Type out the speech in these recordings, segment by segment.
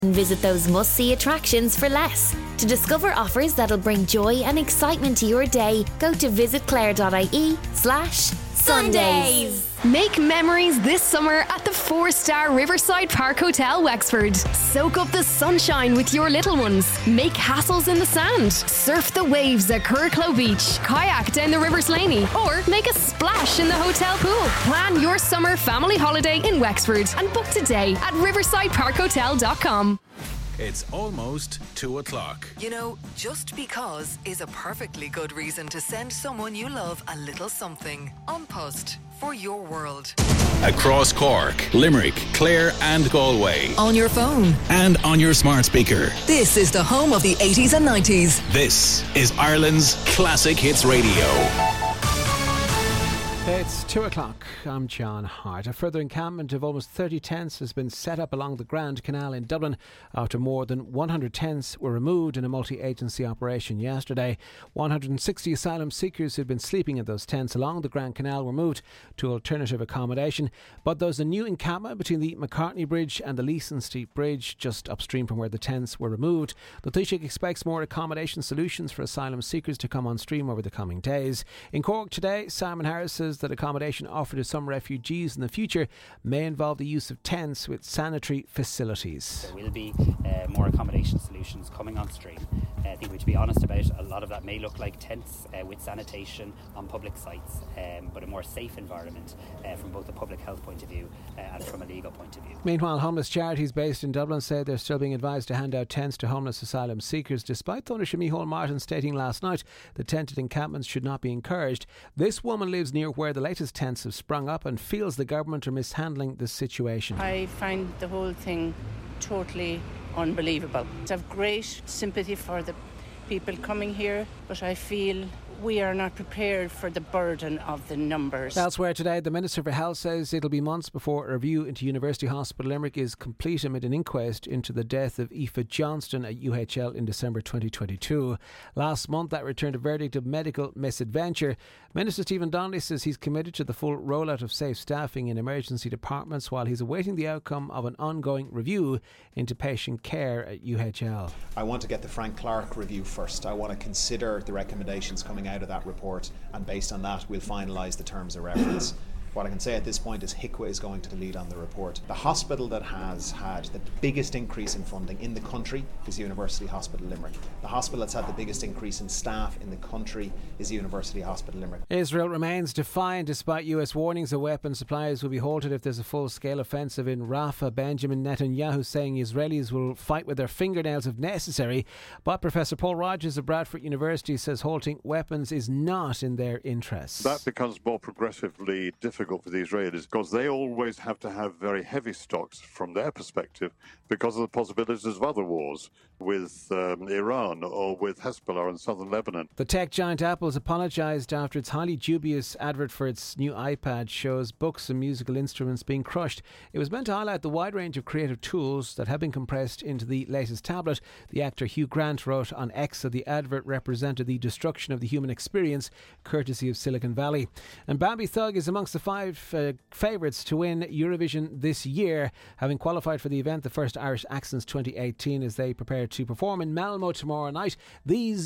And visit those must-see attractions for less. To discover offers that'll bring joy and excitement to your day, go to visitclare.ie/Sundays. Make memories this summer at the 4-star Riverside Park Hotel, Wexford. Soak up the sunshine with your little ones. Make castles in the sand. Surf the waves at Curracloe Beach. Kayak down the River Slaney. Or make a splash in the hotel pool. Plan your summer family holiday in Wexford and book today at riversideparkhotel.com. It's almost 2 o'clock. You know, just because is a perfectly good reason to send someone you love a little something. An Post for your world. Across Cork, Limerick, Clare and Galway. On your phone. And on your smart speaker. This is the home of the 80s and 90s. This is Ireland's Classic Hits Radio. It's 2 o'clock. I'm John Hart. A further encampment of almost 30 tents has been set up along the Grand Canal in Dublin after more than 100 tents were removed in a multi-agency operation yesterday. 160 asylum seekers who'd been sleeping in those tents along the Grand Canal were moved to alternative accommodation. But there's a new encampment between the Macartney Bridge and the Leeson Street Bridge, just upstream from where the tents were removed. The Taoiseach expects more accommodation solutions for asylum seekers to come on stream over the coming days. In Cork today, Simon Harris says that accommodation offered to some refugees in the future may involve the use of tents with sanitary facilities. There will be more accommodation solutions coming on stream. I think we should be honest about a lot of that may look like tents with sanitation on public sites, but a more safe environment from both a public health point of view and from a legal point of view. Meanwhile, homeless charities based in Dublin say they're still being advised to hand out tents to homeless asylum seekers, despite Taoiseach Micheál Martin stating last night that tented encampments should not be encouraged. This woman lives near where the latest tents have sprung up and feels the government are mishandling this situation. I find the whole thing totally unbelievable. I have great sympathy for the people coming here, but I feel we are not prepared for the burden of the numbers. Elsewhere today, the Minister for Health says it'll be months before a review into University Hospital Limerick is complete amid an inquest into the death of Aoife Johnston at UHL in December 2022. Last month, that returned a verdict of medical misadventure. Minister Stephen Donnelly says he's committed to the full rollout of safe staffing in emergency departments while he's awaiting the outcome of an ongoing review into patient care at UHL. I want to get the Frank Clark review first. I want to consider the recommendations coming out of that report, and based on that we'll finalise the terms of reference. What I can say at this point is HICWA is going to lead on the report. The hospital that has had the biggest increase in funding in the country is University Hospital Limerick. The hospital that's had the biggest increase in staff in the country is University Hospital Limerick. Israel remains defiant despite US warnings that weapon supplies will be halted if there's a full-scale offensive in Rafah. Benjamin Netanyahu saying Israelis will fight with their fingernails if necessary. But Professor Paul Rogers of Bradford University says halting weapons is not in their interests. That becomes more progressively difficult for the Israelis because they always have to have very heavy stocks from their perspective because of the possibilities of other wars with Iran or with Hezbollah in southern Lebanon. The tech giant Apple has apologised after its highly dubious advert for its new iPad shows books and musical instruments being crushed. It was meant to highlight the wide range of creative tools that have been compressed into the latest tablet. The actor Hugh Grant wrote on X that the advert represented the destruction of the human experience, courtesy of Silicon Valley. And Bambi Thug is amongst the 5 favourites to win Eurovision this year, having qualified for the event, the First Irish Accents 2018, as they prepare to perform in Malmo tomorrow night. These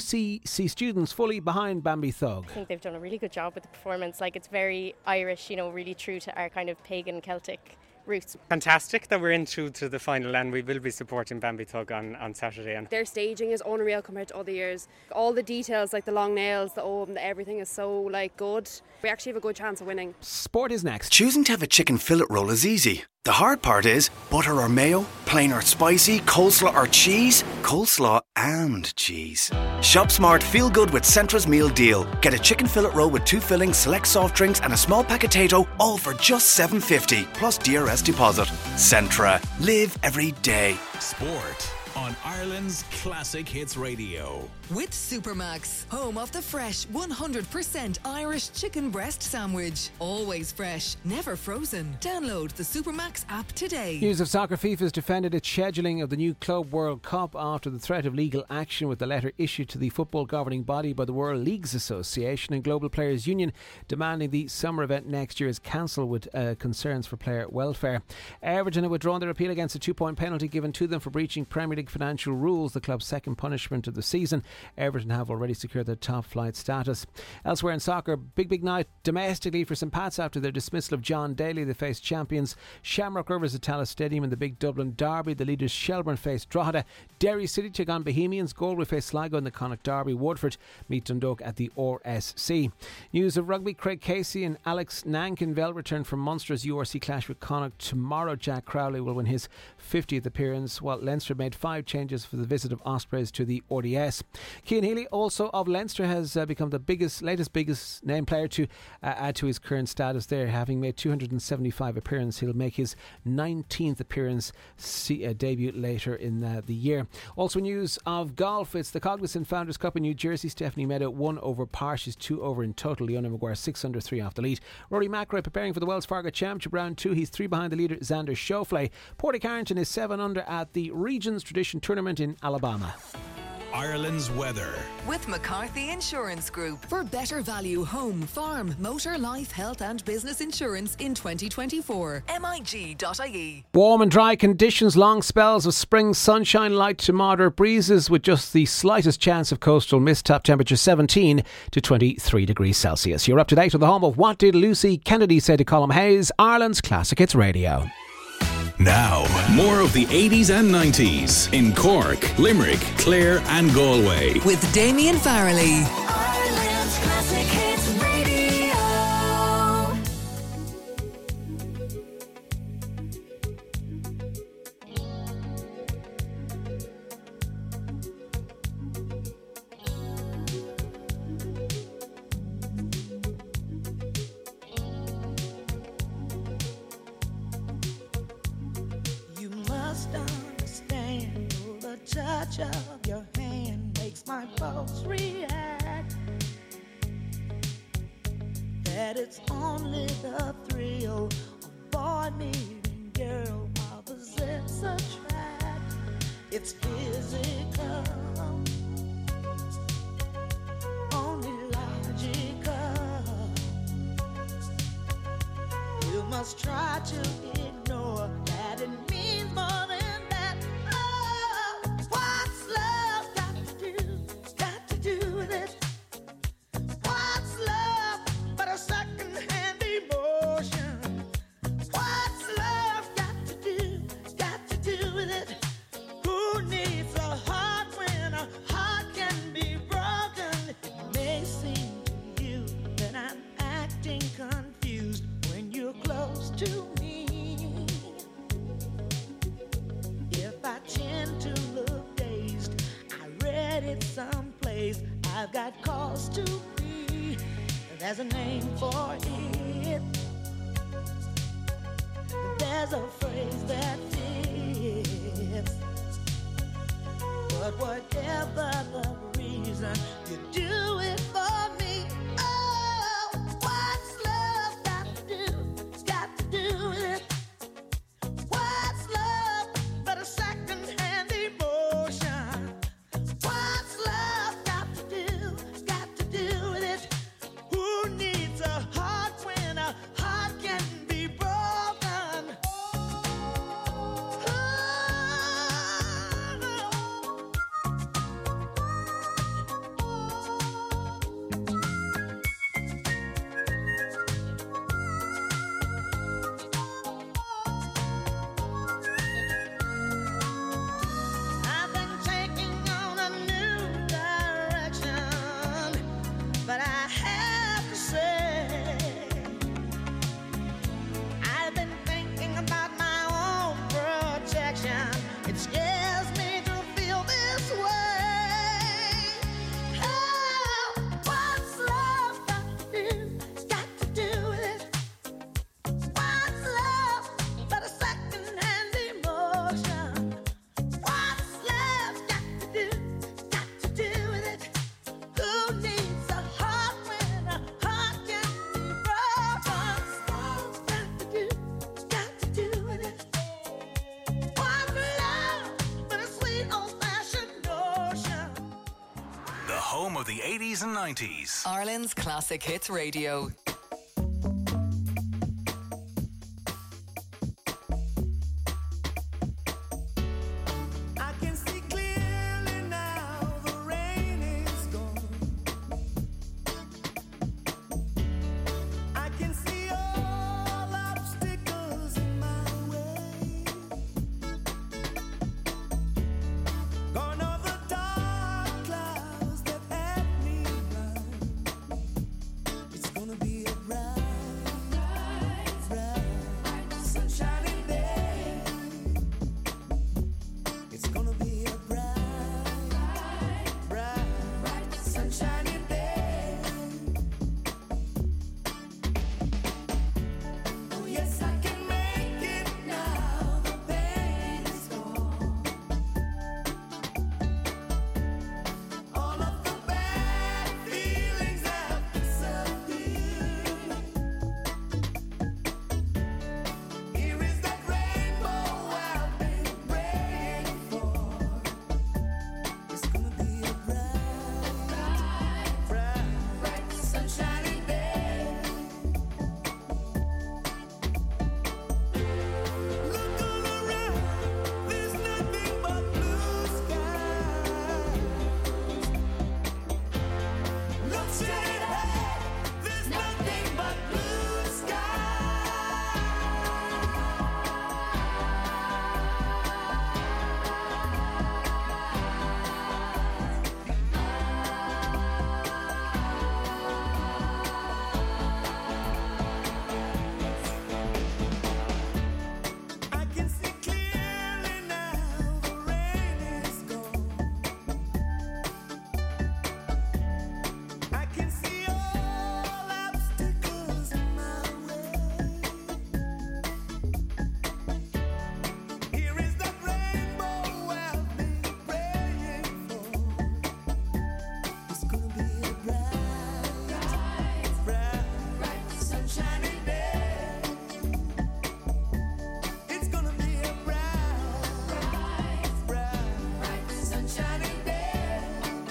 UCC students fully behind Bambi Thug. I think they've done a really good job with the performance. Like, it's very Irish, you know, really true to our kind of pagan Celtic roots. Fantastic that we're in through to the final, and we will be supporting Bambi Thug on Saturday. And their staging is unreal compared to other years. All the details, like the long nails, the ohm, everything is so good. We actually have a good chance of winning. Sport is next. Choosing to have a chicken fillet roll is easy. The hard part is butter or mayo, plain or spicy, coleslaw or cheese, coleslaw and cheese. Shop smart, feel good with Centra's meal deal. Get a chicken fillet roll with 2 fillings, select soft drinks and a small pack of Tato, all for just $7.50 plus DRS deposit. Centra, live every day. Sport on Ireland's Classic Hits Radio. With Supermax, home of the fresh 100% Irish chicken breast sandwich. Always fresh, never frozen. Download the Supermax app today. News of soccer. FIFA has defended its scheduling of the new Club World Cup after the threat of legal action with the letter issued to the football governing body by the World Leagues Association and Global Players Union demanding the summer event next year is cancelled with concerns for player welfare. Everton have withdrawn their appeal against a 2-point penalty given to them for breaching Premier League financial rules, the club's second punishment of the season. Everton have already secured their top flight status. Elsewhere in soccer, big night domestically for St Pat's after their dismissal of John Daly. They faced champions Shamrock Rovers at Tallaght Stadium in the big Dublin derby. The leaders Shelbourne faced Drogheda. Derry City take on Bohemians. Galway face Sligo in the Connacht derby. Waterford meet Dundalk at the RSC. News of rugby. Craig Casey and Alex Nankinveld return from Munster's URC clash with Connacht tomorrow. Jack Crowley will win his 50th appearance, while Leinster made 5 changes for the visit of Ospreys to the RDS. Cian Healy, also of Leinster, has become the latest biggest name player to add to his current status there. Having made 275 appearances, he'll make his 19th appearance debut later in the year. Also news of golf. It's the Cognizant Founders Cup in New Jersey. Stephanie Meadow 1 over par. She's 2 over in total. Leona Maguire 6 under 3 off the lead. Rory McIlroy preparing for the Wells Fargo Championship round 2. He's 3 behind the leader Xander Schauffele. Porty Carrington is 7 under at the Regions Tradition Tournament in Alabama. Ireland's weather. With McCarthy Insurance Group. For better value home, farm, motor, life, health and business insurance in 2024. MIG.ie. Warm and dry conditions, long spells of spring sunshine, light to moderate breezes with just the slightest chance of coastal mist. Top temperature 17 to 23 degrees Celsius. You're up to date on the home of What Did Lucy Kennedy Say to Colm Hayes, Ireland's Classic Hits Radio. Now, more of the 80s and 90s in Cork, Limerick, Clare and Galway. With Damien Farrelly. Ireland's Classic Hits Radio. You must understand the touch of your hand makes my pulse react. That it's only the thrill of boy meeting girl opposites attract. It's physical, only logical. You must try to ignore that it means more than that. Oh, what's love got to do with it? What's love but a second-hand emotion? What's love got to do with it? Who needs a heart when a heart can be broken? It may seem to you that I'm acting confused when you're close to me. If I tend to look dazed, I read it someplace. I've got cause to be. There's a name for it. There's a phrase that fits. But whatever the reason, you do it for me. Oh, what's love got to do with it? What's love but a second-hand emotion? What's love got to do with it? Who needs a heart when a heart can be broken? home of the 80s and 90s. Ireland's Classic Hits Radio. I can see clearly now the rain is gone. I can see all obstacles in my way. Gone are the dark clouds that had me blind. It's gonna be a bright, bright, sunshiny day. It's gonna be a bright, bright, sunshiny day. Oh yes, I can make it now. The pain is gone. All of the bad feelings have disappeared. Here is that rainbow I've been praying for. It's gonna be a bright, bright, sunshiny day. Look all around, there's nothing but blue skies. Look straight ahead, there's nothing but blue I can see clearly now the rain is gone. I can see all obstacles in my way. Here is that rainbow I've been praying for. It's gonna be a bright, bright, sunshiny day. It's gonna be a bright, bright, sunshiny day.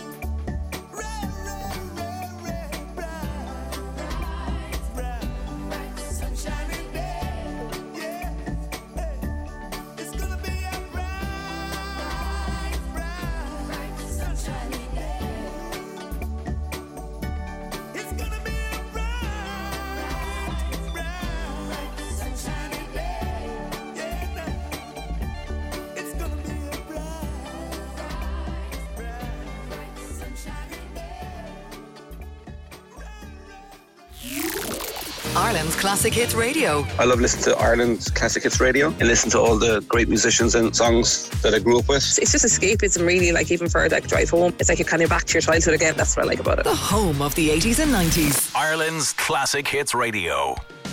Bright, sunshiny day. Yeah, it's gonna be a bright, sunshiny day. It's gonna be a bright, sunshiny day. Yeah, it's gonna be a bright, sunshiny day. Ireland's Classic Hits Radio. I love listening to Ireland's Classic Hits Radio and listen to all the great musicians and songs that I grew up with. It's just escapism, really, like even for like drive home. It's like you're kind of back to your childhood again. That's what I like about it. The home of the 80s and 90s. Ireland's Classic Hits Radio.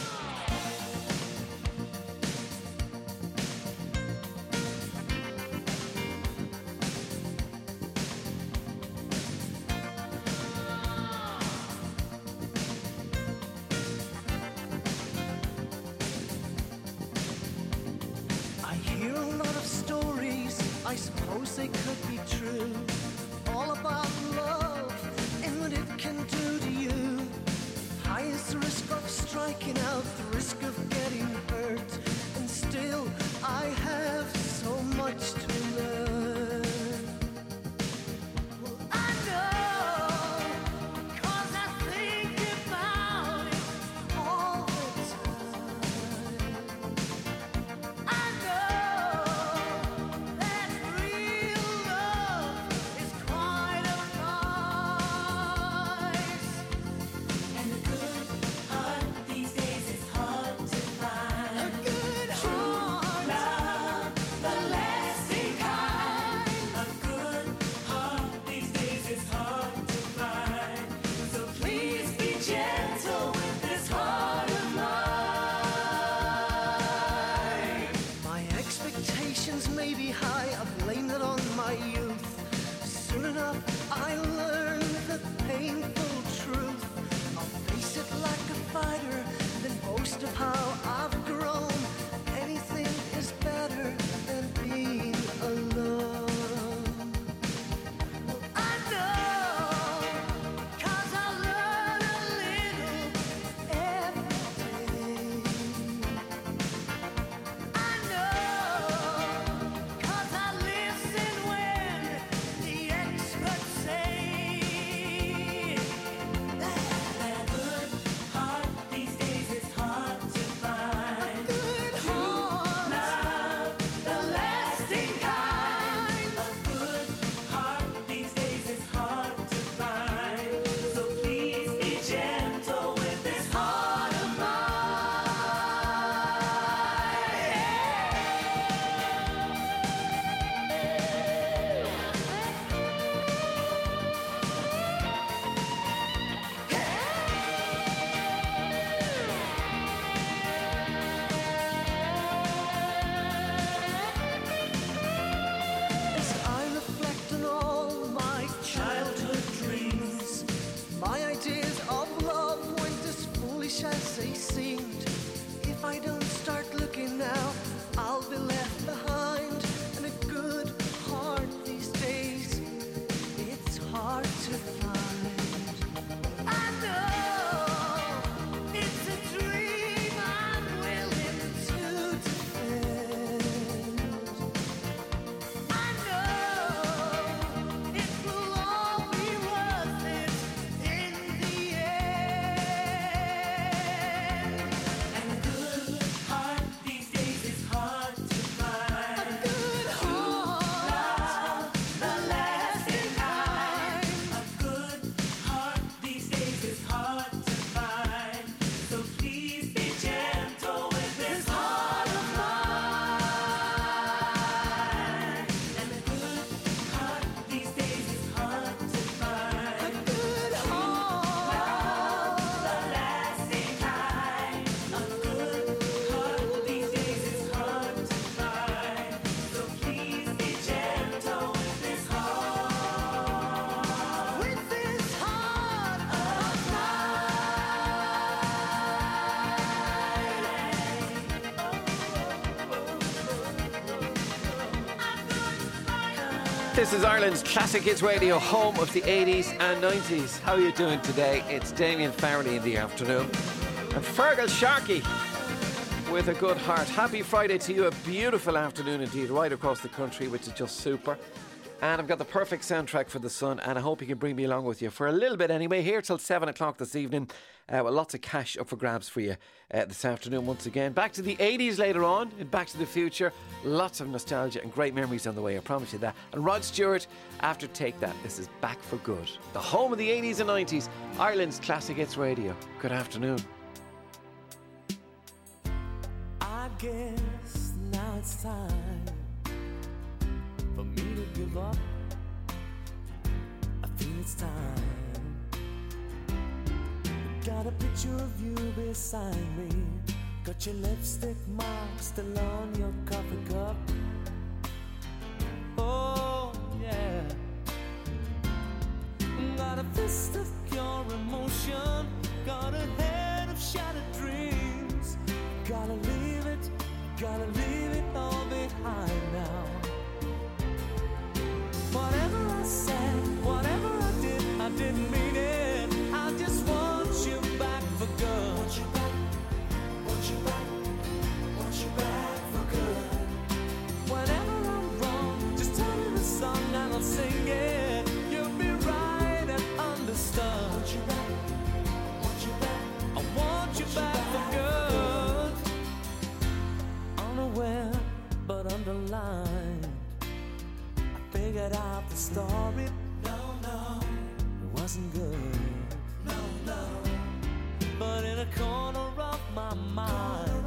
I hear a lot of stories, I suppose they could be true. All about love and what it can do to you. High is the risk of striking out, the risk of getting hurt. And still, I have so much to learn. Well, I know, 'cause I think about it all the time. I know that real love is quite a price. And a good heart these days is hard to find. A good heart, love, the lasting kind. A good heart these days is hard to find. So please be gentle with this heart of mine. My expectations may be high, I blame it on my youth. Soon enough, I learned the painful truth. I'll face it like a fighter, then boast of how I've grown. Anything is better than being alone. I know This is Ireland's Classic Hits Radio, home of the 80s and 90s. How are you doing today? It's Damien Farrelly in the afternoon. And Fergal Sharkey with a good heart. Happy Friday to you. A beautiful afternoon indeed, right across the country, which is just super. And I've got the perfect soundtrack for the sun, and I hope you can bring me along with you for a little bit anyway, here till 7 o'clock this evening, with lots of cash up for grabs for you this afternoon once again. Back to the 80s later on, in Back to the Future. Lots of nostalgia and great memories on the way, I promise you that. And Rod Stewart, after Take That, this is Back for Good. The home of the 80s and 90s, Ireland's Classic Hits Radio. Good afternoon. I guess now it's time for me to give up. I feel it's time. Got a picture of you beside me. Got your lipstick mark still on your coffee cup. Oh yeah. Got a fist of pure emotion. Got a head of shattered dreams. Gotta leave it all behind now. Whatever I said, whatever I didn't mean it. I just want you back for good. Want you back, want you back, want you back for good. Whenever I'm wrong, just tell me the song and I'll sing it. You'll be right and understood. Want you back, want you back, I want you back for good. Unaware but underlined, I figured out the story. No, it wasn't good. No, but in a corner of my mind,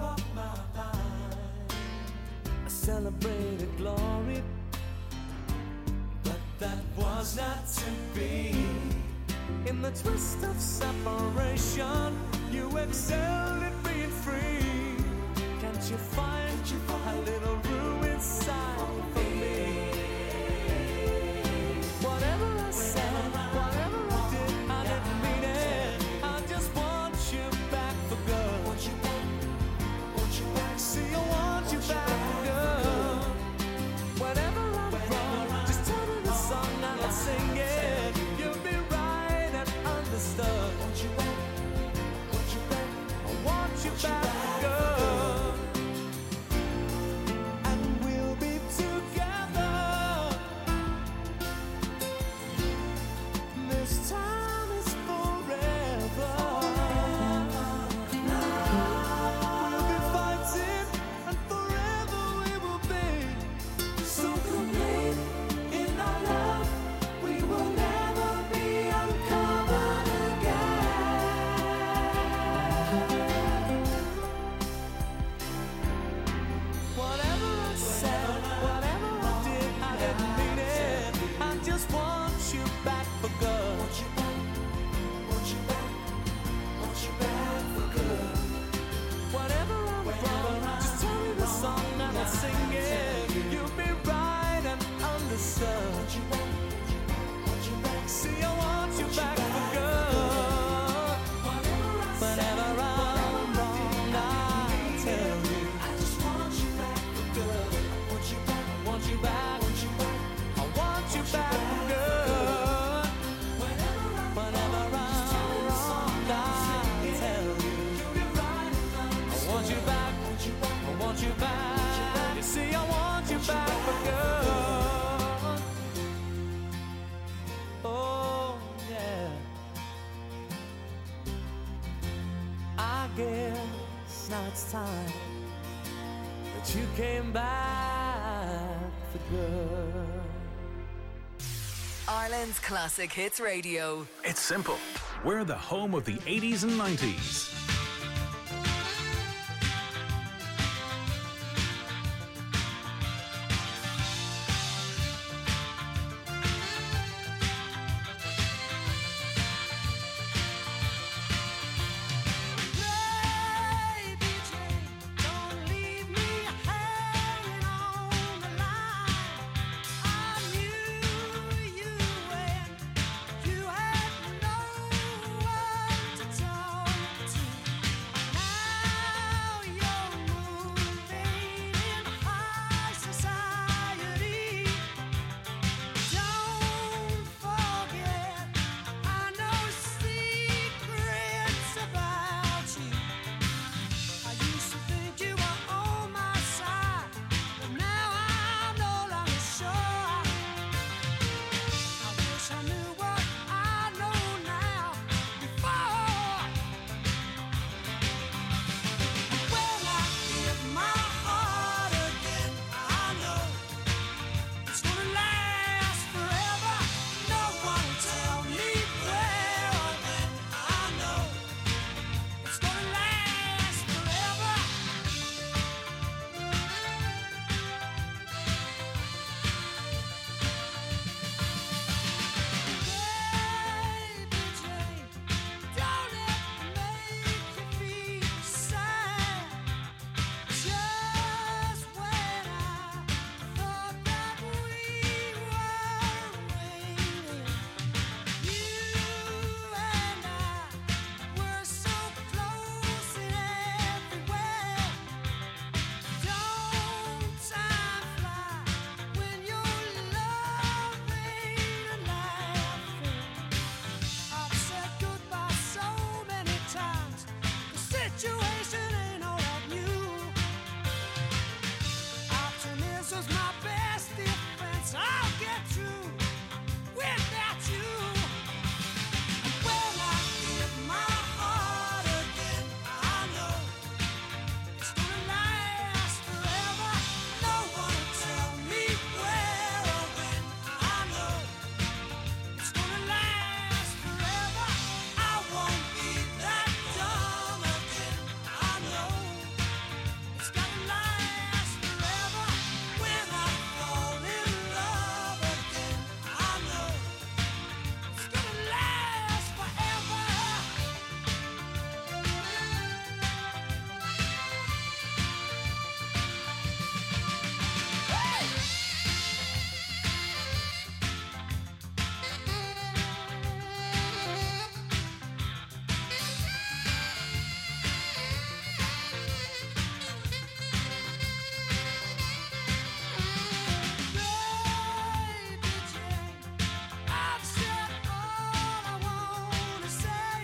I celebrated glory, but that was not to be. In the twist of separation, you excelled at being free. Can't you find a little room inside for me? Whatever I said, whatever I didn't mean it. I just want you back for good. Want you back, see, I want you back for good. Whenever I'm wrong, just tell me the song and I'll sing it. You'll be right and understood. Want you back, I want you back for good. And we'll be together. This time is forever. We'll be fighting, and forever we will be so complete in our love. We will never be uncovered again. Whatever I said, whatever I didn't mean it. I just want you back for good. Want you back, want you back, want you back for good. Whatever I'm wrong, just tell me the song and I'll sing it. You'll be right and understood. Want you back, see, I want you back for good. Whenever I'm wrong, I'll tell you. I just want you back for good. Want you back, want you back, want you back. I want you back for good. Whenever I'm wrong, I'll tell you. I want you back, I want you back. You see, I want you back for good. Oh yeah. I guess now it's time that you came back for good. Ireland's Classic Hits Radio. It's simple. We're the home of the 80s and 90s. You had no one to talk to. situation ain't all that new. Optimism's my best defense. I'll get through without you. And when I give my heart again, I know it's gonna last forever. No one will tell me where or when. I know it's gonna last forever. I won't be that dumb again. I know it's gonna last forever. When I fall in love again, I know it's gonna last forever. I've said all I wanna say.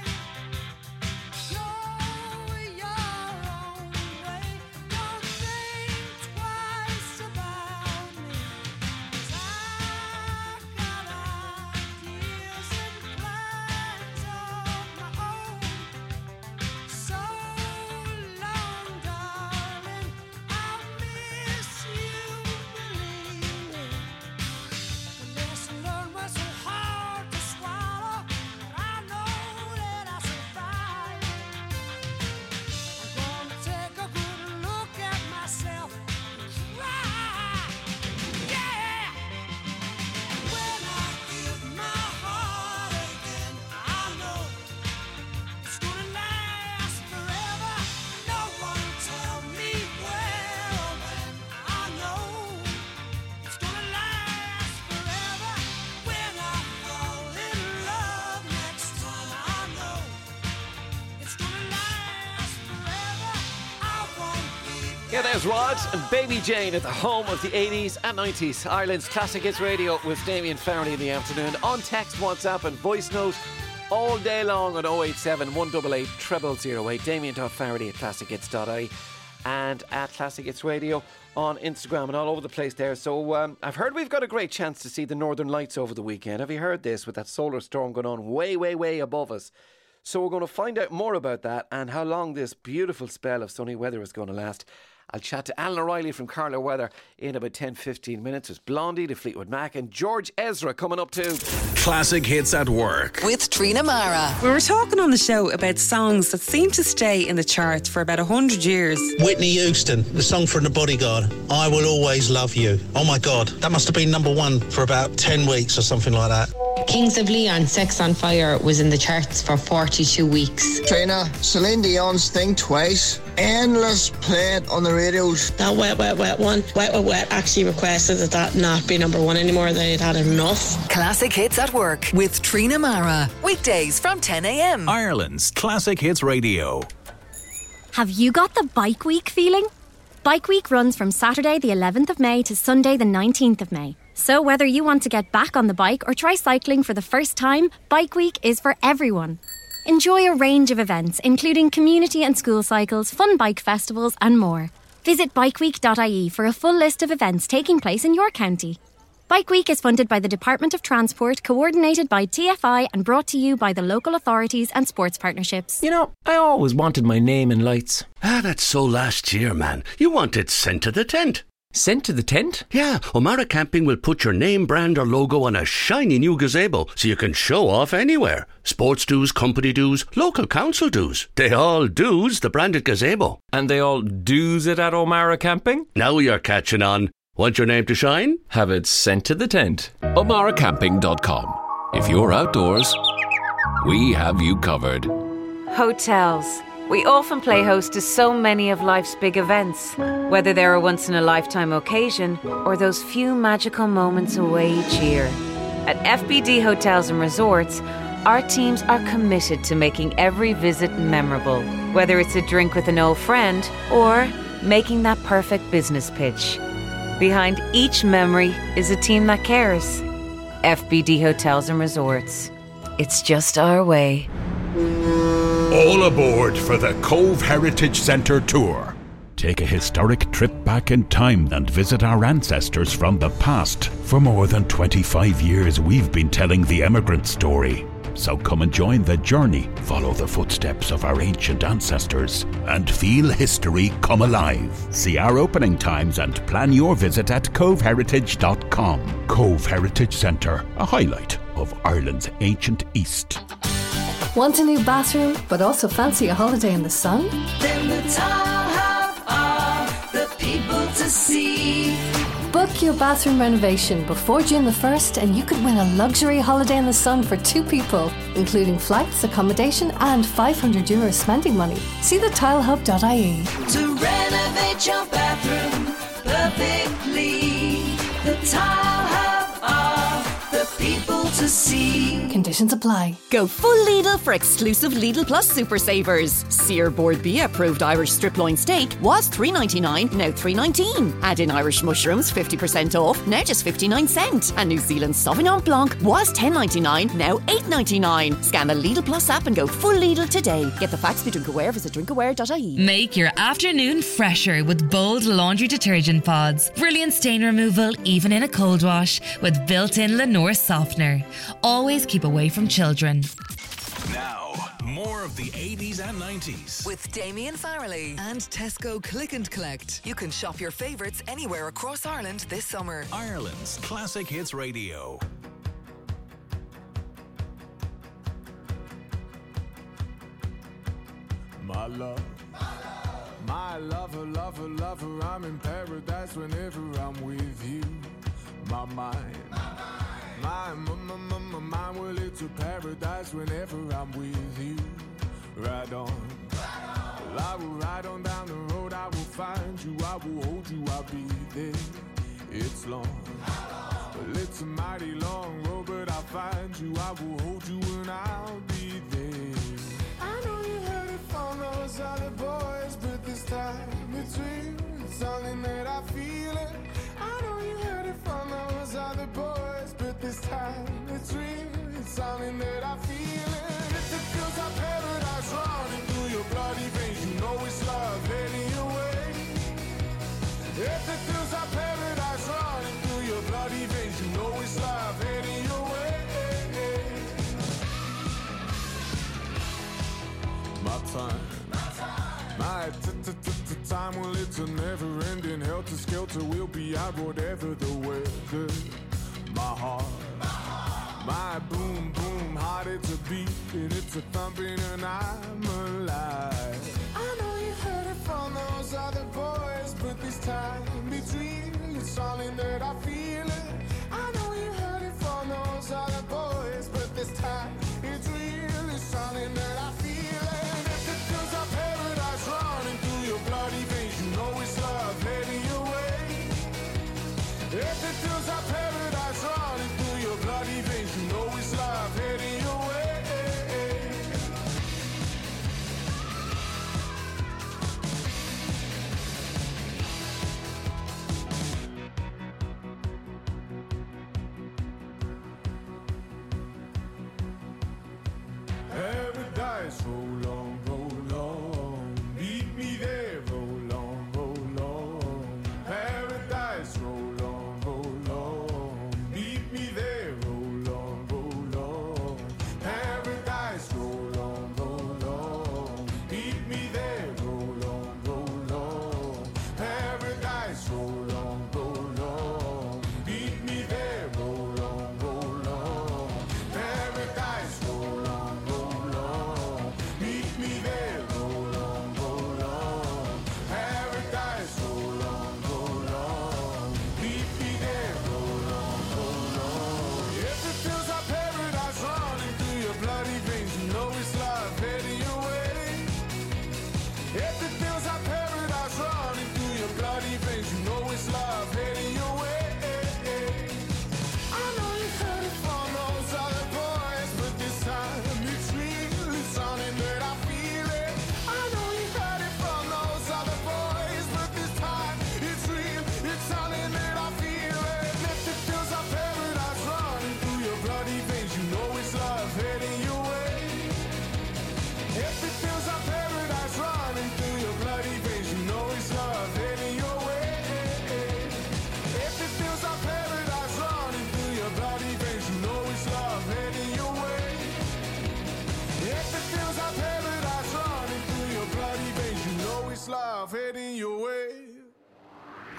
Go your own way. Don't think twice about me. 'Cause I've got ideas and plans of my own. So long, darling, I'll miss you, believe me. The lesson learned was so hard to swallow, but I know that I survived. I'm gonna take a good look at myself and cry. Yeah! When I give my heart again, I know it's gonna last forever. No one will tell me where or when. I know it's gonna last forever. When I fall in love next time, I know it's gonna last forever. I won't be Yeah, there's Rod and Baby Jane at the home of the 80s and 90s. Ireland's Classic Hits Radio with Damien Farrelly in the afternoon. On text, WhatsApp and voice note all day long on 087 188 0008. Damien.Farrelly at classichits.ie and at Classic Hits Radio on Instagram and all over the place there. So I've heard we've got a great chance to see the Northern Lights over the weekend. Have you heard this, with that solar storm going on way, way, way above us? So we're going to find out more about that and how long this beautiful spell of sunny weather is going to last. I'll chat to Alan O'Reilly from Carlow Weather in about 10-15 minutes. There's Blondie, the Fleetwood Mac, and George Ezra coming up too. Classic Hits at Work. With Trina Mara. We were talking on the show about songs that seem to stay in the charts for about 100 years. Whitney Houston, the song from The Bodyguard, I Will Always Love You. Oh my God, that must have been number one for about 10 weeks or something like that. Kings of Leon, Sex on Fire was in the charts for 42 weeks. Trina, Celine Dion's Think Twice, endless played on the radios. That Wet, Wet, Wet one, Wet, Wet, Wet actually requested that not be number one anymore. They'd had enough. Classic Hits at Work with Trina Mara. Weekdays from 10 a.m. Ireland's Classic Hits Radio. Have you got the Bike Week feeling? Bike Week runs from Saturday the 11th of May to Sunday the 19th of May. So whether you want to get back on the bike or try cycling for the first time, Bike Week is for everyone. Enjoy a range of events, including community and school cycles, fun bike festivals and more. Visit bikeweek.ie for a full list of events taking place in your county. Bike Week is funded by the Department of Transport, coordinated by TFI and brought to you by the local authorities and sports partnerships. You know, I always wanted my name in lights. Ah, that's so last year, man. You want it sent to the tent. Sent to the tent? Yeah, O'Mara Camping will put your name, brand or logo on a shiny new gazebo so you can show off anywhere. Sports dues, company dues, local council dues. They all dues the branded gazebo. And they all dues it at O'Mara Camping? Now you're catching on. Want your name to shine? Have it sent to the tent. O'MaraCamping.com. If you're outdoors, we have you covered. Hotels. We often play host to so many of life's big events, whether they're a once-in-a-lifetime occasion or those few magical moments away each year. At FBD Hotels and Resorts, our teams are committed to making every visit memorable, whether it's a drink with an old friend or making that perfect business pitch. Behind each memory is a team that cares. FBD Hotels and Resorts. It's just our way. All aboard for the Cove Heritage Centre Tour. Take a historic trip back in time and visit our ancestors from the past. For more than 25 years, we've been telling the emigrant story. So come and join the journey, follow the footsteps of our ancient ancestors, and feel history come alive. See our opening times and plan your visit at coveheritage.com. Cove Heritage Centre, a highlight of Ireland's ancient East. Want a new bathroom, but also fancy a holiday in the sun? Then the Tile Hub are the people to see. Book your bathroom renovation before June the 1st and you could win a luxury holiday in the sun for 2 people, including flights, accommodation and €500 spending money. See the tilehub.ie. To renovate your bathroom perfectly, the Tile Hub are the people to see. Conditions apply. Go full Lidl for exclusive Lidl Plus Super Savers. Sear Board B approved Irish strip loin steak was $3.99, now $3.19. Add in Irish mushrooms, 50% off, now just 59 cents. And New Zealand Sauvignon Blanc was $10.99, now $8.99. Scan the Lidl Plus app and go full Lidl today. Get the facts, be drinkaware, visit drinkaware.ie. Make your afternoon fresher with Bold laundry detergent pods. Brilliant stain removal even in a cold wash with built-in Lenore softener. Always keep away from children. Now, more of the 80s and 90s. With Damien Farrelly and Tesco Click and Collect. You can shop your favourites anywhere across Ireland this summer. Ireland's Classic Hits Radio. My love, my lover, lover, lover, I'm in paradise whenever I'm with you. My mind, my mind, well, it's a paradise whenever I'm with you. Ride on, well, I will ride on down the road, I will find you, I will hold you, I'll be there. It's long, well, it's a mighty long road, but I'll find you, I will hold you, and I'll be there. I know you heard it from those other boys, but this time it's real, it's something that I feel it. I know you heard it from those other boys, but this time it's real, it's something that I feel it. If it feels like paradise running through your bloody veins, you know it's love heading your way. If it feels like paradise running through your bloody veins, you know it's love heading your way. My time, my time, well, it's a never-ending helter-skelter. We'll be out whatever the weather. My heart, my boom, boom, heart, it's a beat and it's a thumping and I'm alive. I know you heard it from those other boys, but this time it's real, it's something that I feel it. I know you heard it from those other boys, but this time it's real, it's something that I feel it. If it feels like paradise running through your bloody veins, you know it's love heading your way. If it feels like paradise running through your bloody veins, you know it's love heading your way. Paradise, roll on, meet me there, roll on. Paradise, roll on, meet me there, roll on. Paradise, roll on, meet me there, roll on. Paradise, roll on, meet me there, roll on. Paradise, roll on, meet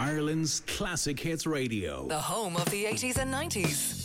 Ireland's Classic Hits Radio. The home of the 80s and 90s.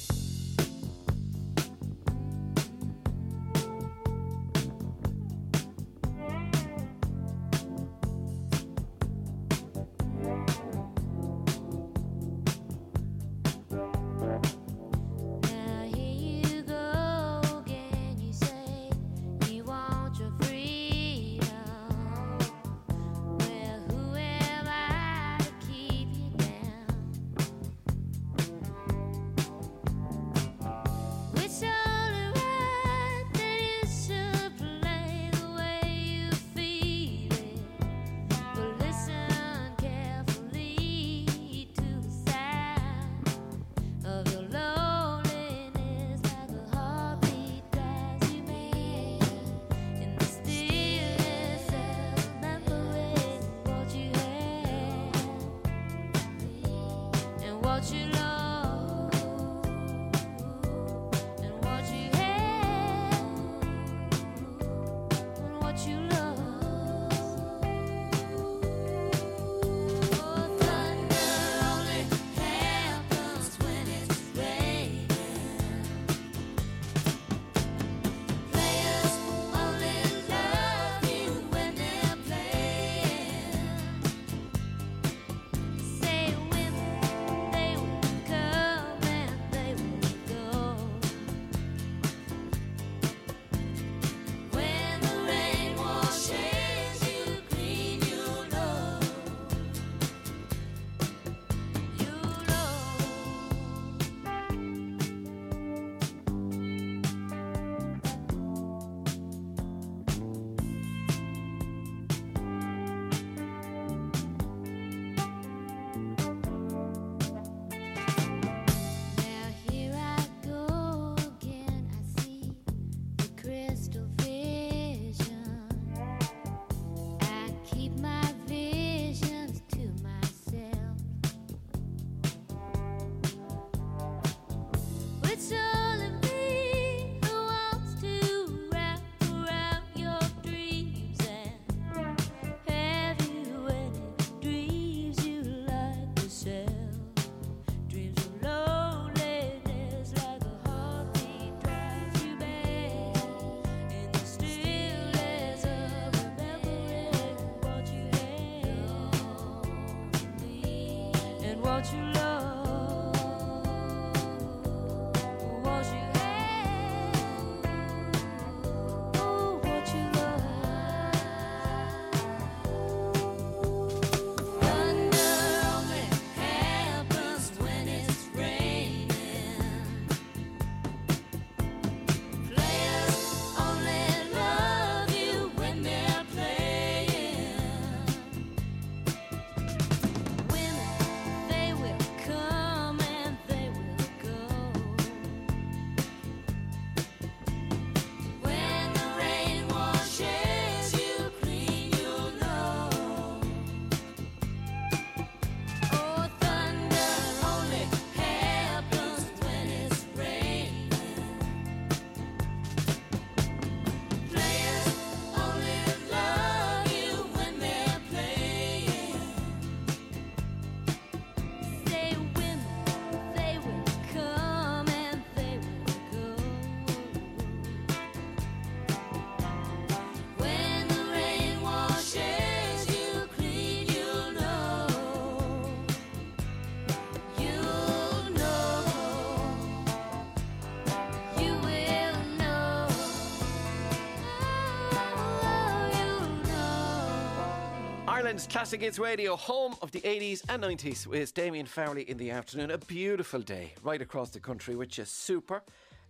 Ireland's Classic Hits Radio, home of the 80s and 90s, with Damien Farrelly in the afternoon. A beautiful day right across the country, which is super.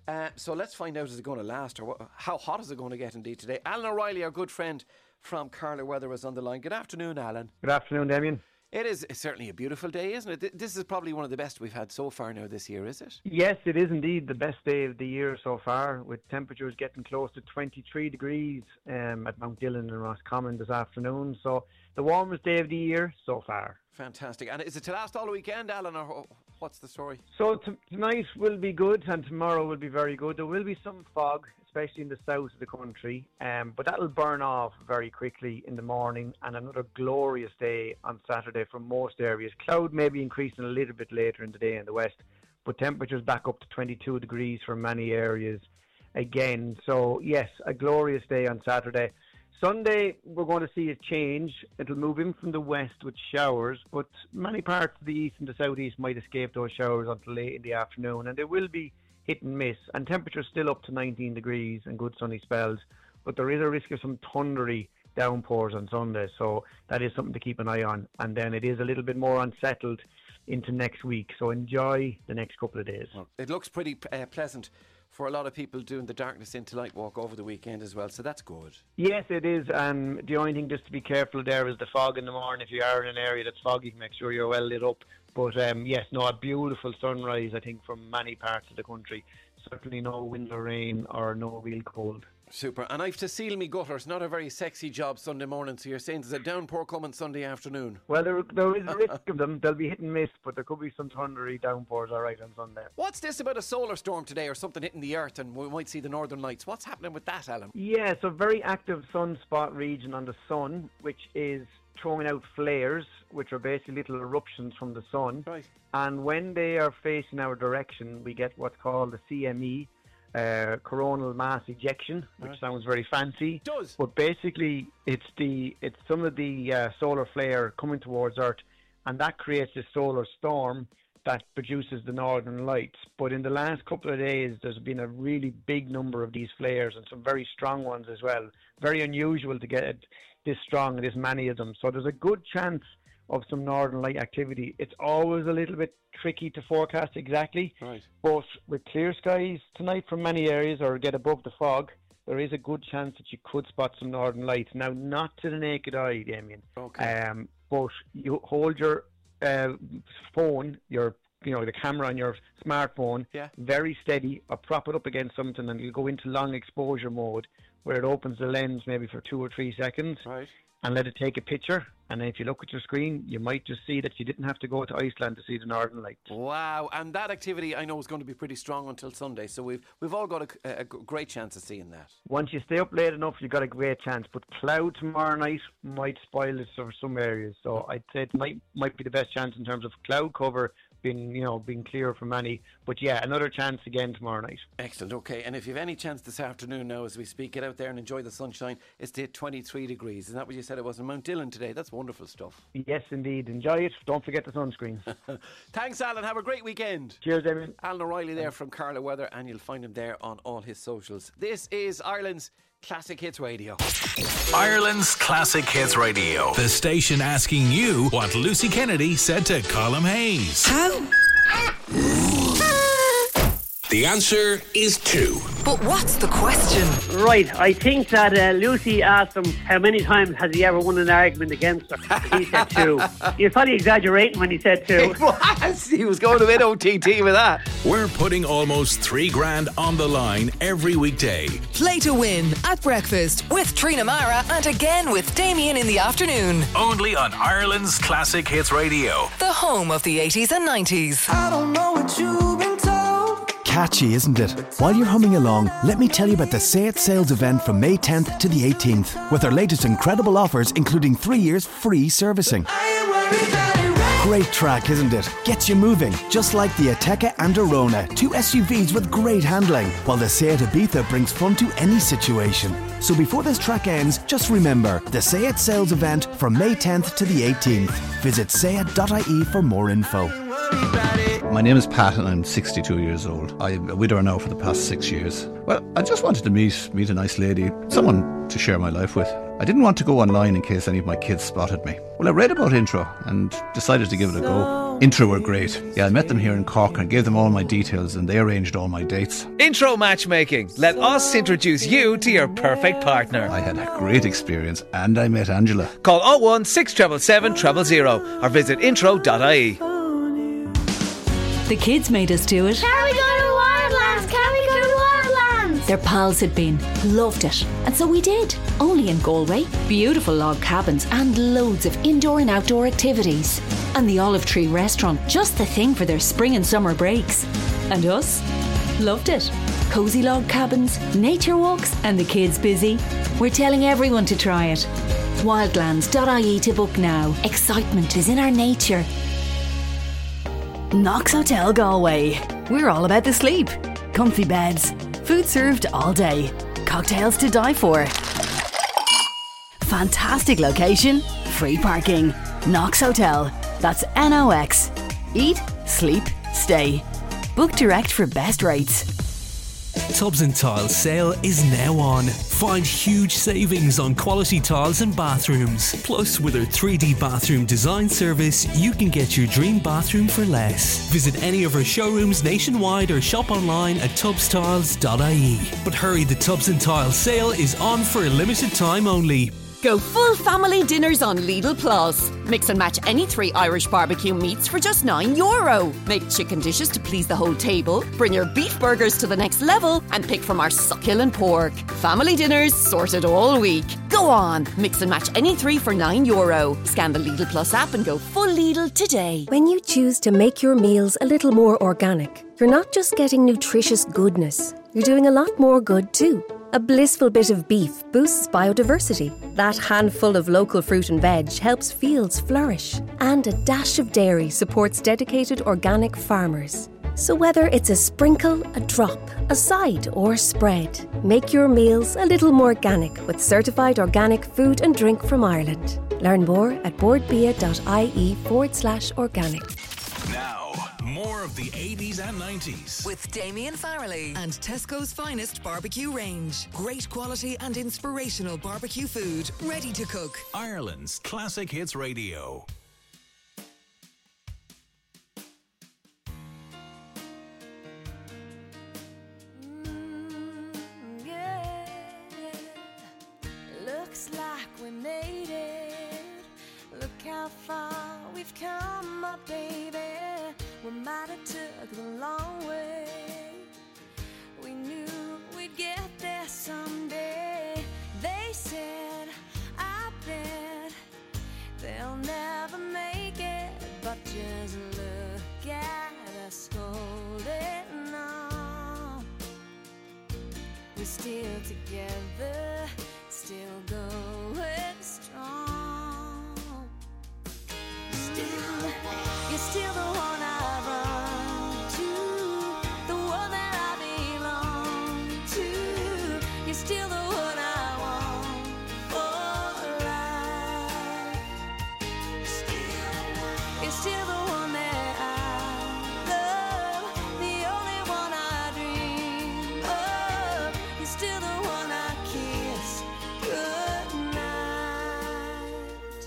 So let's find out, is it going to last, or how hot is it going to get indeed today? Alan O'Reilly, our good friend from Carlow Weather, is on the line. Good afternoon, Alan. Good afternoon, Damien. It's certainly a beautiful day, isn't it? This is probably one of the best we've had so far now this year, is it? Yes, it is indeed the best day of the year so far, with temperatures getting close to 23 degrees at Mount Dillon and Roscommon this afternoon. So the warmest day of the year so far. Fantastic. And is it to last all weekend, Alan? Or What's the story? So tonight will be good and tomorrow will be very good. There will be some fog, especially in the south of the country, but that'll burn off very quickly in the morning, and another glorious day on Saturday for most areas. Cloud may be increasing a little bit later in the day in the west, but temperatures back up to 22 degrees for many areas again. So yes, a glorious day on Saturday. Sunday, we're going to see a change. It'll move in from the west with showers, but many parts of the east and the southeast might escape those showers until late in the afternoon, and they will be hit and miss, and temperatures still up to 19 degrees and good sunny spells, but there is a risk of some thundery downpours on Sunday, so that is something to keep an eye on. And then it is a little bit more unsettled into next week, so enjoy the next couple of days. It looks pretty pleasant for a lot of people doing the darkness into light walk over the weekend as well, so that's good. Yes, it is, and the only thing just to be careful there is the fog in the morning. If you are in an area that's foggy, make sure you're well lit up. But yes, no, a beautiful sunrise, I think, from many parts of the country. Certainly no wind or rain or no real cold. Super. And I have to seal me gutters. Not a very sexy job Sunday morning. So you're saying there's a downpour coming Sunday afternoon? Well, there is a risk of them. They'll be hit and miss, but there could be some thundery downpours all right on Sunday. What's this about a solar storm today or something hitting the earth and we might see the northern lights? What's happening with that, Alan? Yeah, so very active sunspot region on the sun, which is throwing out flares, which are basically little eruptions from the sun. Right. And when they are facing our direction, we get what's called the CME, coronal mass ejection, which sounds very fancy. It does. But basically, it's some of the solar flare coming towards Earth, and that creates a solar storm that produces the northern lights. But in the last couple of days, there's been a really big number of these flares and some very strong ones as well. Very unusual to get this strong and this many of them. So there's a good chance of some northern light activity. It's always a little bit tricky to forecast exactly. Right. But with clear skies tonight from many areas or get above the fog, there is a good chance that you could spot some northern lights. Now, not to the naked eye, Damien. Okay. But you hold your phone, the camera on your smartphone, very steady, or prop it up against something, and you'll go into long exposure mode, where it opens the lens maybe for 2 or 3 seconds, and let it take a picture. And then if you look at your screen, you might just see that you didn't have to go to Iceland to see the northern lights. Wow, and that activity I know is going to be pretty strong until Sunday, so we've all got a great chance of seeing that. Once you stay up late enough, you've got a great chance, but cloud tomorrow night might spoil it for some areas, so I'd say it might be the best chance in terms of cloud cover being clear for many. But yeah, another chance again tomorrow night. Excellent. Okay, and if you have any chance this afternoon now as we speak, get out there and enjoy the sunshine. It's to hit 23 degrees. Isn't that what you said it was in Mount Dillon today? That's wonderful stuff. Yes, indeed. Enjoy it. Don't forget the sunscreen. Thanks, Alan. Have a great weekend. Cheers, Damien. Alan O'Reilly there from Carla Weather, and you'll find him there on all his socials. This is Ireland's Classic Hits Radio. Ireland's Classic Hits Radio. The station asking you what Lucy Kennedy said to Colm Hayes. How? The answer is 2. But what's the question? Right, I think that Lucy asked him how many times has he ever won an argument against her. He said 2. He was probably exaggerating when he said 2. He was going a bit OTT with that. We're putting almost $3,000 on the line every weekday. Play to win at breakfast with Trina Mara and again with Damien in the afternoon. Only on Ireland's Classic Hits Radio. The home of the 80s and 90s. I don't know what you've been told. Catchy, isn't it? While you're humming along, let me tell you about the Say It sales event from May 10th to the 18th, with our latest incredible offers including 3 years free servicing. Great track, isn't it? Gets you moving, just like the Ateca and Arona, 2 SUVs with great handling, while the Say It Ibiza brings fun to any situation. So before this track ends, just remember, the Say It sales event from May 10th to the 18th. Visit sayit.ie for more info. My name is Pat and I'm 62 years old. I'm a widower now for the past 6 years. Well, I just wanted to meet a nice lady, someone to share my life with. I didn't want to go online in case any of my kids spotted me. Well, I read about Intro and decided to give it a go. Intro were great. Yeah, I met them here in Cork and gave them all my details and they arranged all my dates. Intro Matchmaking. Let us introduce you to your perfect partner. I had a great experience and I met Angela. Call 01 677 000 or visit intro.ie. The kids made us do it. Can we go to Wildlands? Can we go to Wildlands? Their pals had been, loved it, and so we did. Only in Galway, beautiful log cabins and loads of indoor and outdoor activities. And the Olive Tree restaurant, just the thing for their spring and summer breaks. And us? Loved it. Cosy log cabins, nature walks, and the kids busy. We're telling everyone to try it. Wildlands.ie to book now. Excitement is in our nature. Knox Hotel Galway. We're all about the sleep. Comfy beds. Food served all day. Cocktails to die for. Fantastic location. Free parking. Knox Hotel. That's NOX. Eat, sleep, stay. Book direct for best rates. Tubs and Tiles sale is now on. Find huge savings on quality tiles and bathrooms. Plus, with our 3D bathroom design service, you can get your dream bathroom for less. Visit any of our showrooms nationwide or shop online at tubstiles.ie. But hurry, the Tubs and Tiles sale is on for a limited time only. Go full family dinners on Lidl Plus. Mix and match any 3 Irish barbecue meats for just €9. Make chicken dishes to please the whole table. Bring your beef burgers to the next level and pick from our succulent pork. Family dinners sorted all week. Go on, mix and match any 3 for €9. Scan the Lidl Plus app and go full Lidl today. When you choose to make your meals a little more organic, you're not just getting nutritious goodness, you're doing a lot more good too. A blissful bit of beef boosts biodiversity. That handful of local fruit and veg helps fields flourish. And a dash of dairy supports dedicated organic farmers. So whether it's a sprinkle, a drop, a side or spread, make your meals a little more organic with certified organic food and drink from Ireland. Learn more at boardbia.ie/organic. Now, more of the 80s and 90s. With Damien Farrelly and Tesco's finest barbecue range. Great quality and inspirational barbecue food ready to cook. Ireland's Classic Hits Radio. Looks like we made it. Look how far we've come, my baby. We might have took the long way. We knew we'd get there someday. They said, I bet they'll never make it. But just look at us holding on. We're still together, still going strong. You're still the one I run to, the one that I belong to. You're still the one I want for life. You're still the one that I love, the only one I dream of. You're still the one I kiss goodnight.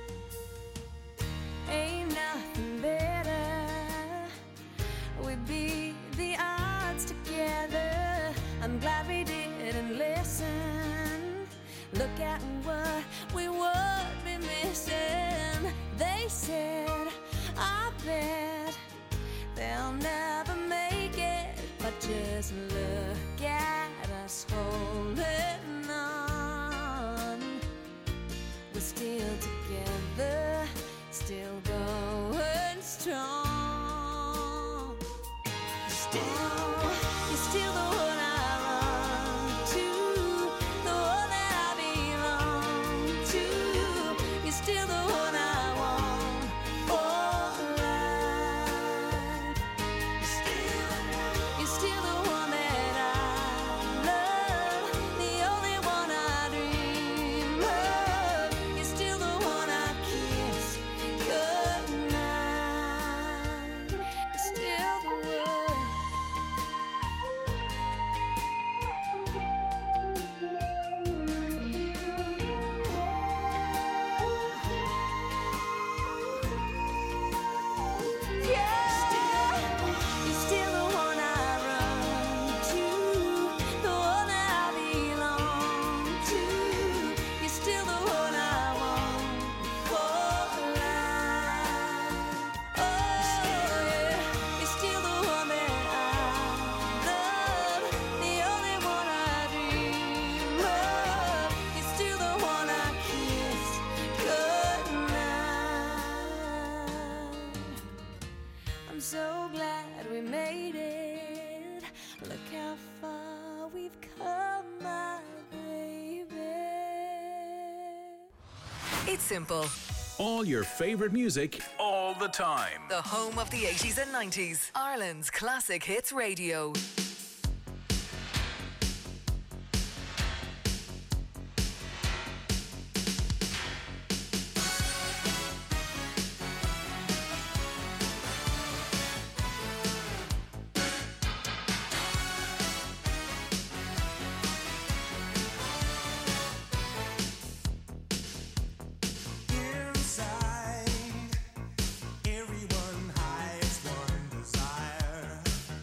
Ain't nothing better. We beat the odds together. I'm glad we didn't listen. Look at what we would be missing. They said, I bet they'll never make it. But just look at us holding on. We're still together, still going strong. You're still the one I run to, the one that I belong to. You're still the one I want for life. You're still the one that It's simple. All your favourite music, all the time. The home of the 80s and 90s. Ireland's Classic Hits Radio. Everyone hides one desire.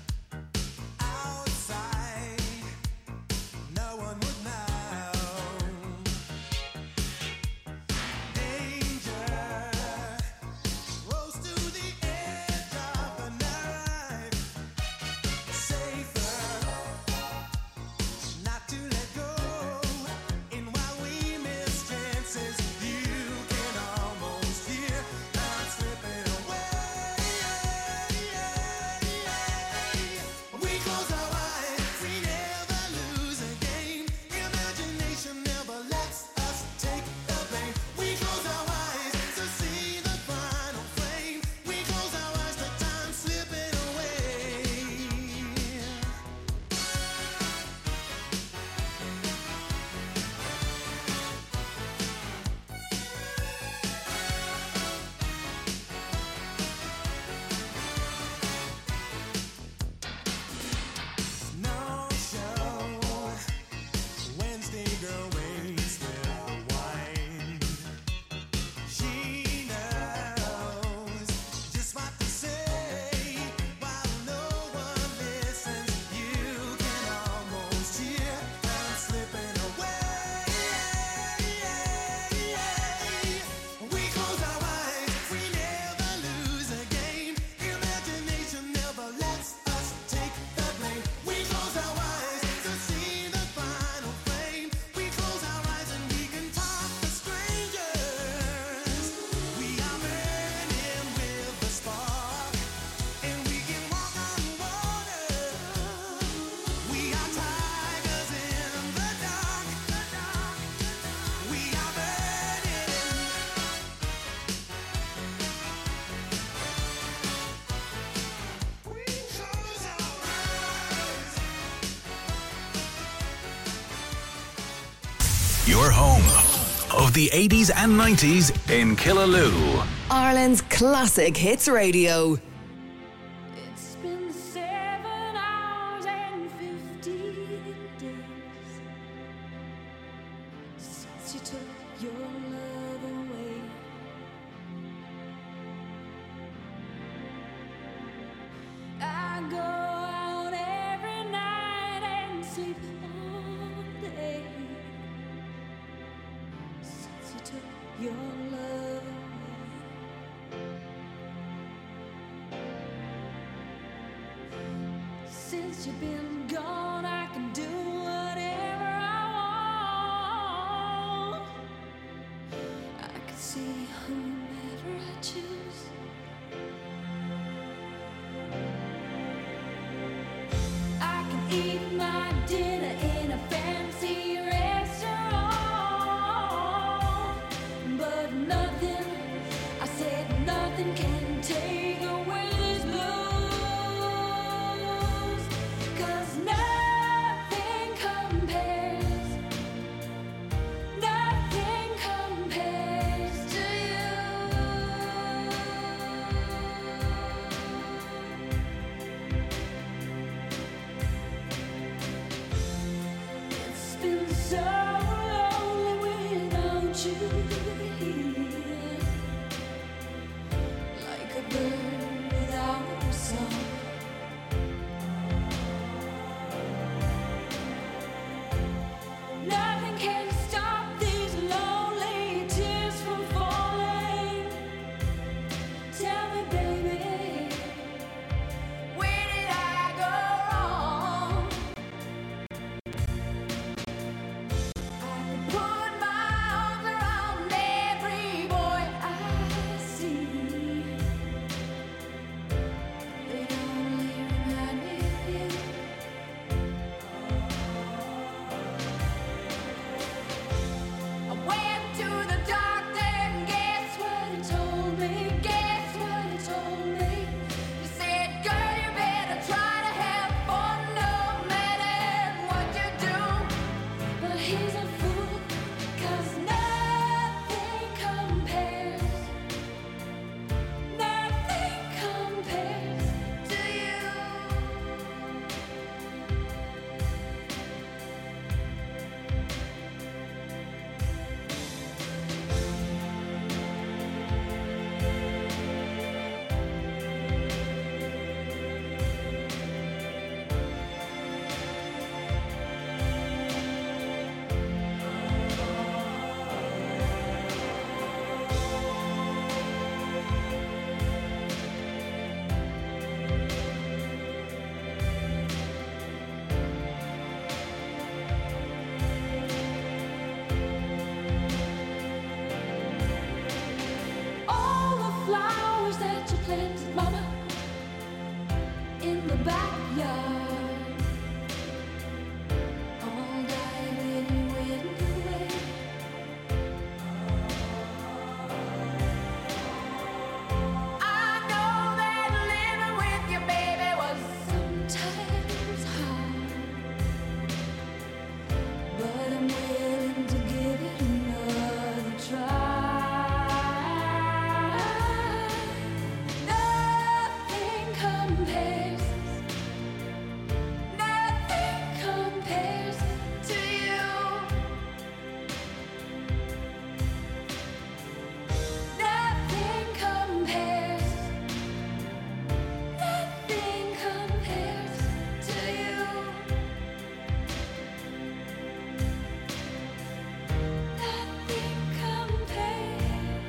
Your home of the 80s and 90s in Killaloo. Ireland's Classic Hits Radio. It's been 7 hours and 15 days since you took your love away. I go out every night and sleep all day since you took your love away. Since you've been gone, I can do whatever I want. I can see whomever I choose. I can eat my dinner in a fancy restaurant, but nothing, I said nothing can take away this blues. 'Cause nothing planted mama in the backyard. All died when you went away. I know that living with your baby was sometimes hard, but I'm willing to give it another try. Nothing compares, nothing compares to you. Nothing compares, nothing compares to you. Nothing compares,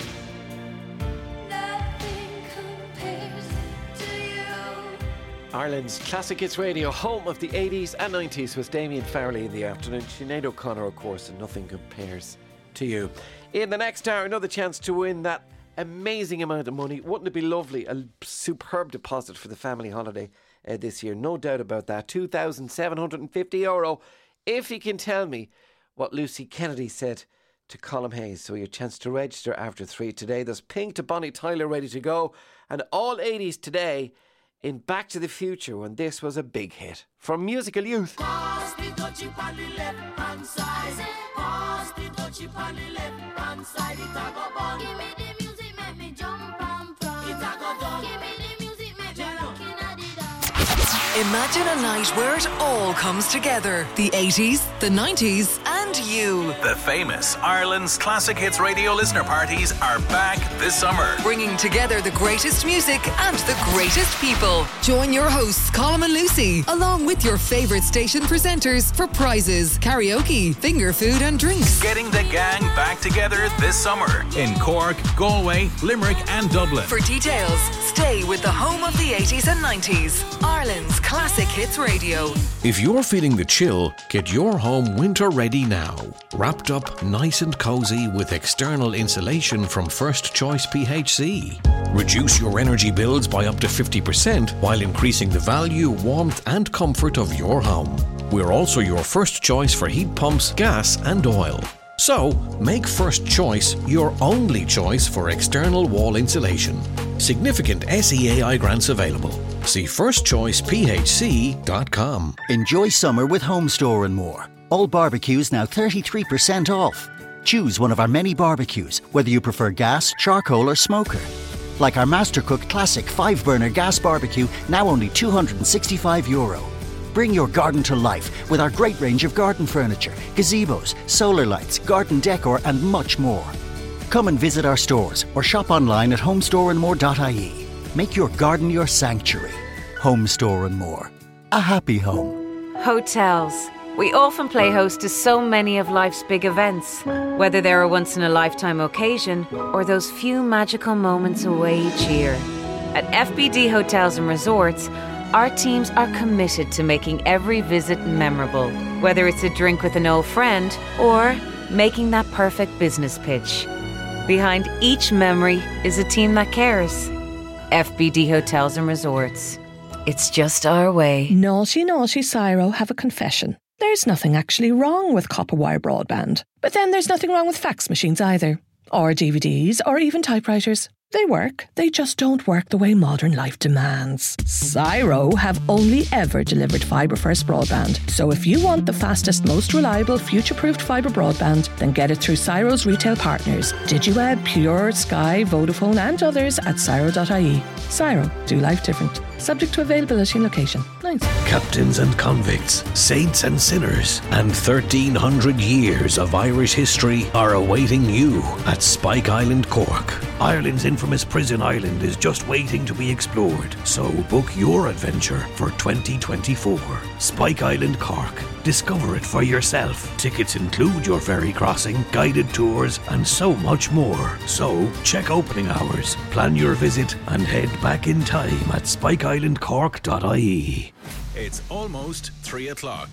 nothing compares to you. Ireland's Classic Hits Radio, home of the 80s and 90s, with Damien Farrelly in the afternoon. Sinead O'Connor, of course, and nothing compares to you. In the next hour, another chance to win that amazing amount of money. Wouldn't it be lovely? A superb deposit for the family holiday this year. No doubt about that. €2,750. If you can tell me what Lucy Kennedy said to Colm Hayes. So your chance to register after 3 today. There's Pink to Bonnie Tyler ready to go. And all 80s today in Back to the Future, when this was a big hit. From Musical Youth. Pass the touchy on the left hand side. Pass the touchy on the left hand side. It a go bun. Give me the music, make me jump and prance. It a go done. Give me the music, make me looking at it dance. Imagine a night where it all comes together. The 80s, the 90s, and you. The famous Ireland's Classic Hits Radio listener parties are back this summer. Bringing together the greatest music and the greatest people. Join your hosts, Colm and Lucy, along with your favourite station presenters for prizes, karaoke, finger food and drinks. Getting the gang back together this summer in Cork, Galway, Limerick and Dublin. For details, stay with the home of the 80s and 90s, Ireland's Classic Hits Radio. If you're feeling the chill, get your home winter ready now. Wrapped up nice and cozy with external insulation from First Choice PHC. Reduce your energy bills by up to 50% while increasing the value, warmth and comfort of your home. We're also your first choice for heat pumps, gas and oil. So, make First Choice your only choice for external wall insulation. Significant SEAI grants available. See firstchoicephc.com. Enjoy summer with Home Store and More. All barbecues now 33% off. Choose one of our many barbecues, whether you prefer gas, charcoal or smoker. Like our Mastercook Classic 5-burner gas barbecue, now only €265. Bring your garden to life with our great range of garden furniture, gazebos, solar lights, garden decor and much more. Come and visit our stores or shop online at homestoreandmore.ie. Make your garden your sanctuary. Home Store and More. A happy home. Hotels. We often play host to so many of life's big events, whether they're a once-in-a-lifetime occasion or those few magical moments away each year. At FBD Hotels and Resorts, our teams are committed to making every visit memorable, whether it's a drink with an old friend or making that perfect business pitch. Behind each memory is a team that cares. FBD Hotels and Resorts. It's just our way. Naughty, Cyro, have a confession. There's nothing actually wrong with copper wire broadband. But then there's nothing wrong with fax machines either. Or DVDs, or even typewriters. They work, they just don't work the way modern life demands. Cyro have only ever delivered fibre first broadband. So if you want the fastest, most reliable, future-proofed fibre broadband, then get it through Cyro's retail partners. DigiWeb, Pure, Sky, Vodafone and others at Cyro.ie. Cyro, do life different. Subject to availability and location. Nice. Captains and convicts, saints and sinners, and 1,300 years of Irish history are awaiting you at Spike Island, Cork. Ireland's infamous prison island is just waiting to be explored. So book your adventure for 2024. Spike Island, Cork. Discover it for yourself. Tickets include your ferry crossing, guided tours, and so much more. So check opening hours, plan your visit, and head back in time at spikeislandcork.ie. It's almost 3 o'clock.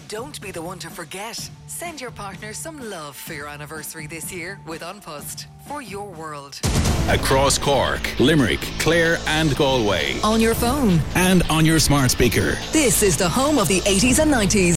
Don't be the one to forget. Send your partner some love for your anniversary this year with An Post for your world. Across Cork, Limerick, Clare and Galway. On your phone. And on your smart speaker. This is the home of the 80s and 90s.